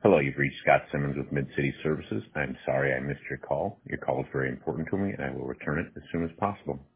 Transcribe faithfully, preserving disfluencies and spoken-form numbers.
Hello, you've reached Scott Simmons with Mid-City Services. I'm sorry I missed your call. Your call is very important to me, and I will return it as soon as possible.